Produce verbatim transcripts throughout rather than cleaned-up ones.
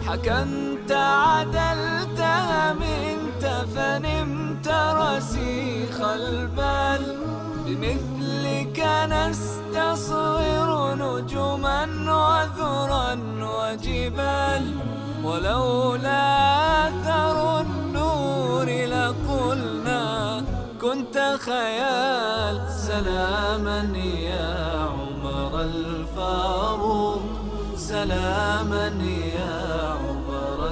حكمت عدلت منت فنمت رسيخ البال، بمثلك نستصغر نجما وذرا وجبال، ولولا أثر النور لقلنا كنت خيال. سلاما يا عمر الفاروق، سلاما يا عمر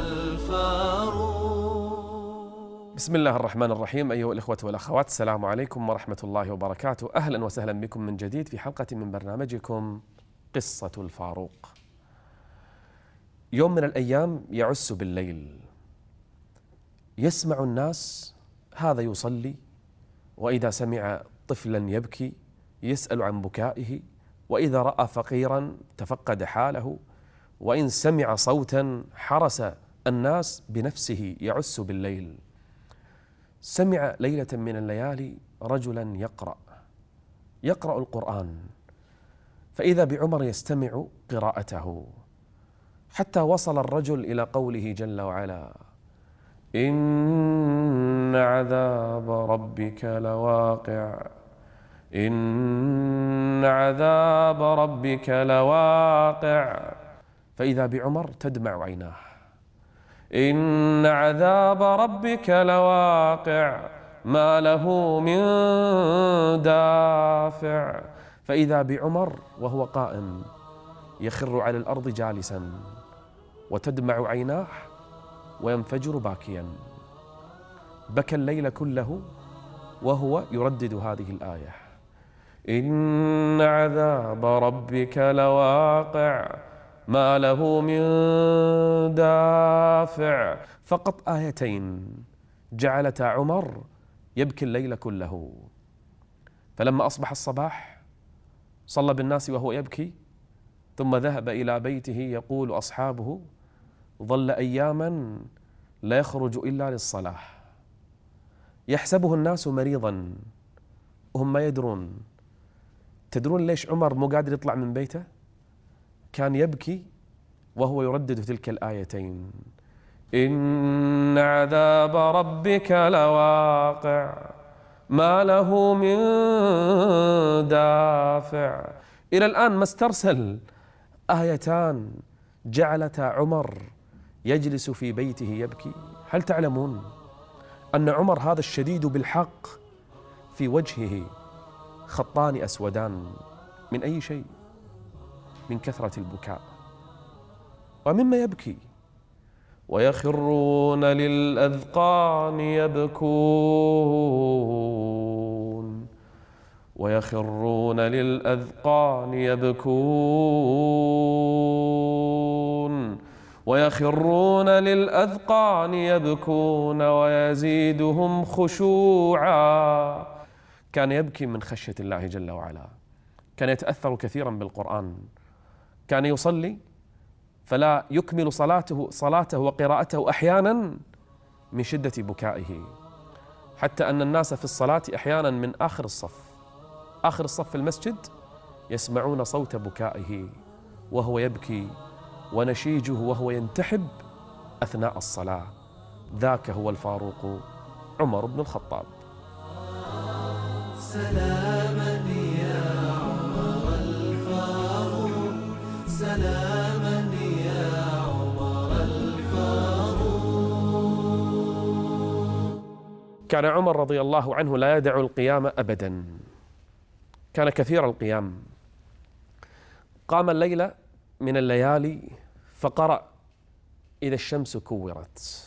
الفاروق. بسم الله الرحمن الرحيم. أيها الإخوة والأخوات، السلام عليكم ورحمة الله وبركاته. أهلا وسهلا بكم من جديد في حلقة من برنامجكم قصة الفاروق. يوم من الأيام يعس بالليل، يسمع الناس هذا يصلي، وإذا سمع طفلا يبكي يسأل عن بكائه، وإذا رأى فقيرا تفقد حاله، وإن سمع صوتا حرس الناس بنفسه. يعس بالليل. سمع ليلة من الليالي رجلا يقرأ يقرأ القرآن، فإذا بعمر يستمع قراءته، حتى وصل الرجل إلى قوله جل وعلا: إن عذاب ربك لواقع، إن عذاب ربك لواقع. فإذا بعمر تدمع عيناه: إن عذاب ربك لواقع ما له من دافع. فإذا بعمر وهو قائم يخر على الأرض جالسا، وتدمع عيناه وينفجر باكيا. بكى الليل كله وهو يردد هذه الآية: إن عذاب ربك لواقع ما له من دافع. فقط آيتين جعلتا عمر يبكي الليل كله. فلما أصبح الصباح صلى بالناس وهو يبكي، ثم ذهب إلى بيته. يقول أصحابه: ظل أياما لا يخرج إلا للصلاة، يحسبه الناس مريضا وهم ما يدرون. تدرون ليش عمر مو قادر يطلع من بيته؟ كان يبكي وهو يردد تلك الآيتين: إن عذاب ربك لواقع ما له من دافع. إلى الآن ما استرسل آيتان جعلتا عمر يجلس في بيته يبكي. هل تعلمون أن عمر هذا الشديد بالحق في وجهه خطان أسودان؟ من أي شيء؟ من كثرة البكاء. ومما يبكي: ويخرون للأذقان يبكون، ويخرون للأذقان يبكون، ويخرون للأذقان يبكون ويزيدهم خشوعا. كان يبكي من خشية الله جل وعلا، كان يتأثر كثيرا بالقرآن، كان يصلي فلا يكمل صلاته صلاته وقراءته أحيانا من شدة بكائه، حتى أن الناس في الصلاة أحيانا من آخر الصف آخر الصف في المسجد يسمعون صوت بكائه وهو يبكي، ونشيجه وهو ينتحب أثناء الصلاة. ذاك هو الفاروق عمر بن الخطاب. سلاما يا عمر الفاروق، سلاما يا عمر الفاروق. كان عمر رضي الله عنه لا يدع القيام أبدا، كان كثير القيام. قام الليلة من الليالي فقرأ: إذا الشمس كورت،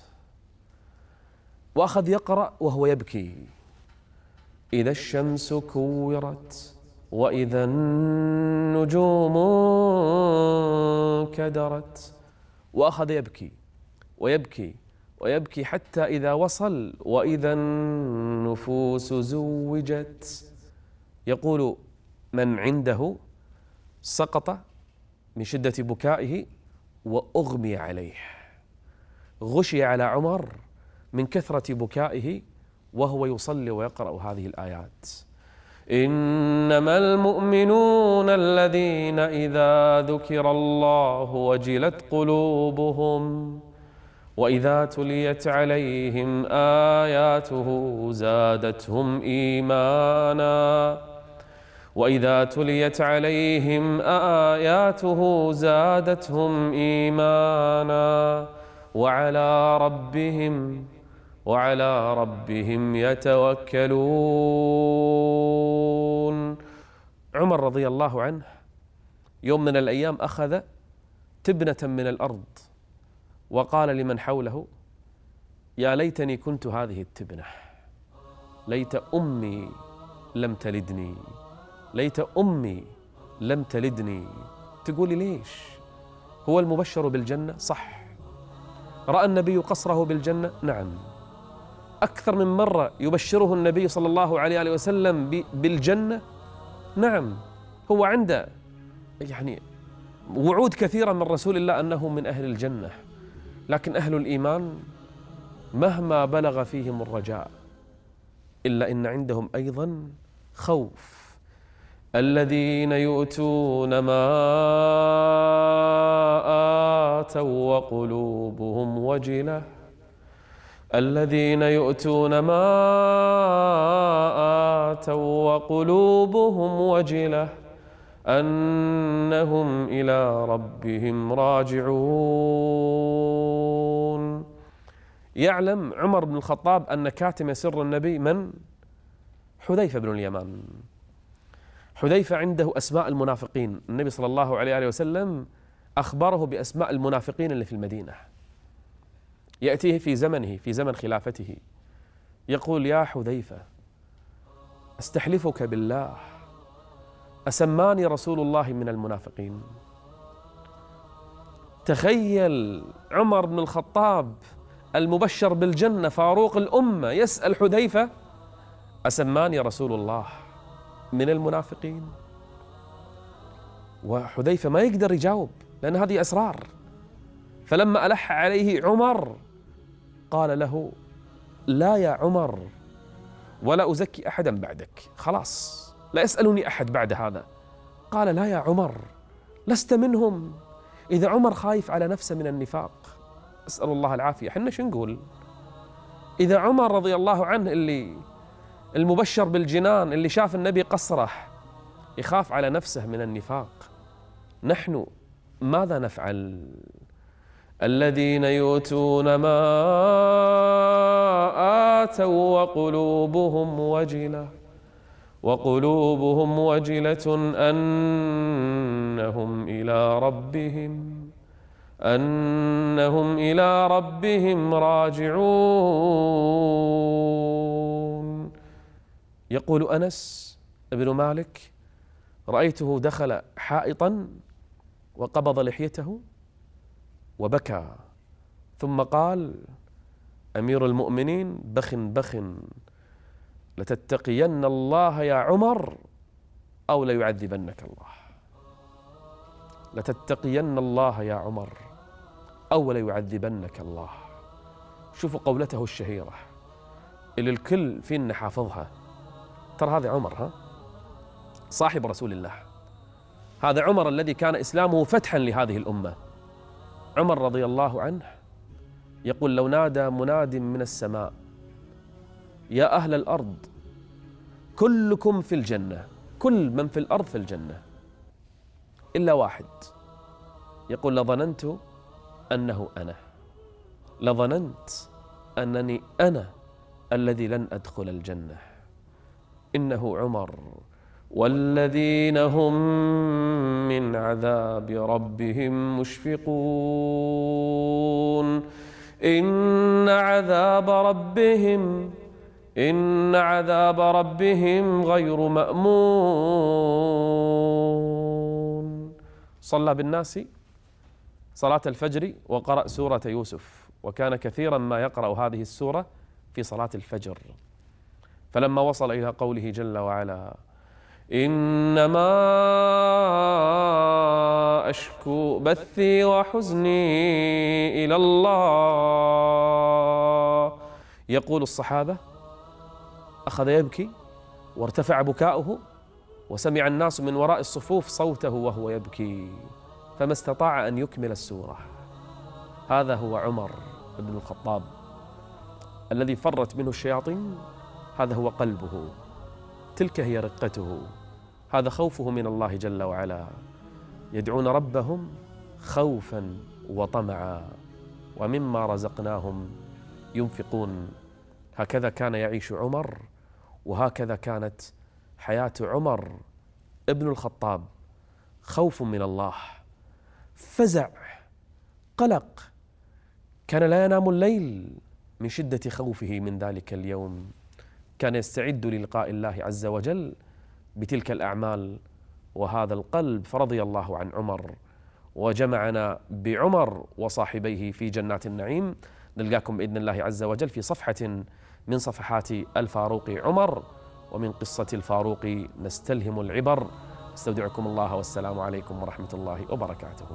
وأخذ يقرأ وهو يبكي: إذا الشمس كورت وإذا النجوم كدرت. وأخذ يبكي ويبكي ويبكي حتى إذا وصل: وإذا النفوس زوجت. يقول من عنده: سقط من شدة بكائه وأغمي عليه. غشي على عمر من كثرة بكائه وهو يصلي ويقرأ هذه الآيات: إنما المؤمنون الذين إذا ذكر الله وجلت قلوبهم وإذا تليت عليهم آياته زادتهم إيمانا وإذا تليت عليهم آياته زادتهم إيمانا وعلى ربهم وعلى ربهم يتوكلون. عمر رضي الله عنه يوم من الأيام أخذ تبنة من الأرض وقال لمن حوله: يا ليتني كنت هذه التبنة، ليت أمي لم تلدني، ليت أمي لم تلدني. تقولي ليش؟ هو المبشر بالجنة؟ صح. رأى النبي قصره بالجنة؟ نعم. أكثر من مرة يبشره النبي صلى الله عليه وسلم بالجنة؟ نعم. هو عنده يعني وعود كثيرة من رسول الله أنه من أهل الجنة، لكن أهل الإيمان مهما بلغ فيهم الرجاء إلا إن عندهم أيضا خوف. الذين يؤتون ما آتوا وقلوبهم وجلة الذين يؤتون ما آتوا وقلوبهم وجلة أنهم إلى ربهم راجعون. يعلم عمر بن الخطاب أن كاتم سر النبي من؟ حذيفة بن اليمان. حذيفة عنده أسماء المنافقين، النبي صلى الله عليه وسلم أخبره بأسماء المنافقين اللي في المدينة. يأتيه في زمنه في زمن خلافته يقول: يا حذيفة أستحلفك بالله أسماني رسول الله من المنافقين؟ تخيل عمر بن الخطاب المبشر بالجنة فاروق الأمة يسأل حذيفة: أسماني رسول الله من المنافقين؟ وحذيفة ما يقدر يجاوب لأن هذه أسرار. فلما ألح عليه عمر قال له: لا يا عمر، ولا أزكي أحدا بعدك، خلاص لا يسألني أحد بعد هذا. قال: لا يا عمر، لست منهم. إذا عمر خايف على نفسه من النفاق، أسأل الله العافية، حنا شو نقول؟ إذا عمر رضي الله عنه اللي المبشر بالجنان اللي شاف النبي قصره يخاف على نفسه من النفاق، نحن ماذا نفعل؟ الذين يؤتون ما آتوا وقلوبهم وجلة وقلوبهم وجلة أنهم إلى ربهم أنهم إلى ربهم راجعون. يقول أنس بن مالك: رأيته دخل حائطا وقبض لحيته وبكى، ثم قال: أمير المؤمنين بخ بخ، لتتقين الله يا عمر أو ليعذبنك الله، لتتقين الله يا عمر أو ليعذبنك الله. شوفوا قولته الشهيرة اللي الكل فينا حافظها، ترى هذا عمر، ها صاحب رسول الله، هذا عمر الذي كان إسلامه فتحا لهذه الأمة. عمر رضي الله عنه يقول: لو نادى مناد من السماء يا أهل الأرض كلكم في الجنة، كل من في الأرض في الجنة إلا واحد، يقول: لظننت أنه أنا، لظننت أنني أنا الذي لن أدخل الجنة، إنه عمر، والذين هم من عذاب ربهم مشفقون. إن عذاب ربهم إن عذاب ربهم غير مأمون. صلى بالناس صلاة الفجر وقرأ سورة يوسف، وكان كثيرا ما يقرأ هذه السورة في صلاة الفجر. فلما وصل إلى قوله جل وعلا: إنما أشكو بثي وحزني إلى الله، يقول الصحابة: أخذ يبكي وارتفع بكاؤه وسمع الناس من وراء الصفوف صوته وهو يبكي فما استطاع أن يكمل السورة. هذا هو عمر بن الخطاب الذي فرت منه الشياطين. هذا هو قلبه، تلك هي رقته، هذا خوفه من الله جل وعلا. يدعون ربهم خوفا وطمعا ومما رزقناهم ينفقون. هكذا كان يعيش عمر، وهكذا كانت حياة عمر ابن الخطاب. خوف من الله، فزع، قلق، كان لا ينام الليل من شدة خوفه من ذلك اليوم. كان يستعد للقاء الله عز وجل بتلك الأعمال وهذا القلب. فرضي الله عن عمر وجمعنا بعمر وصاحبيه في جنات النعيم. نلقاكم بإذن الله عز وجل في صفحة من صفحات الفاروق عمر، ومن قصة الفاروق نستلهم العبر. استودعكم الله والسلام عليكم ورحمة الله وبركاته.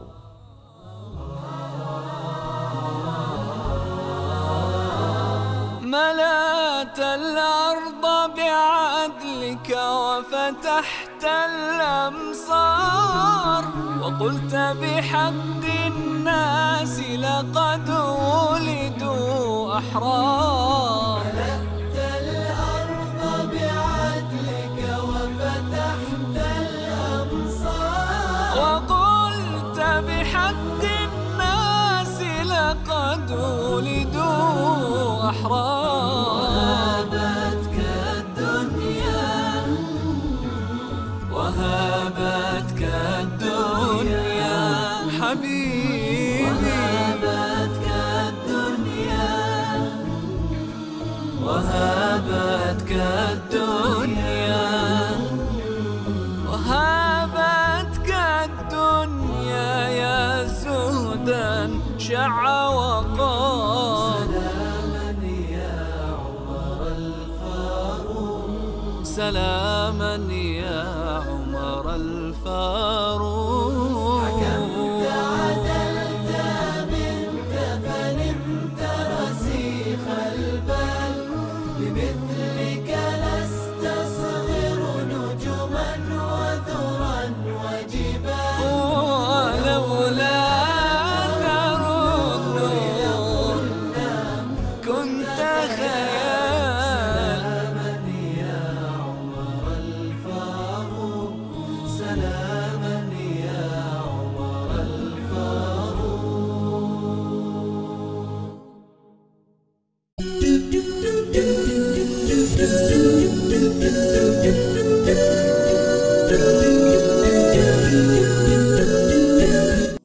ملأت الأرض بعدلك وفتحت الأمصار، وقلت بحق الناس لقد ولدوا أحرار. ملأت الأرض بعدلك وفتحت الأمصار، وقلت بحق الناس لقد ولدوا أحرار. وهابتك الدنيا وهابتك الدنيا حبيبي، وهابتك الدنيا وهابتك الدنيا وهابتك الدنيا يا زهدا شع وقار. سلاما يا عمر الفاروق.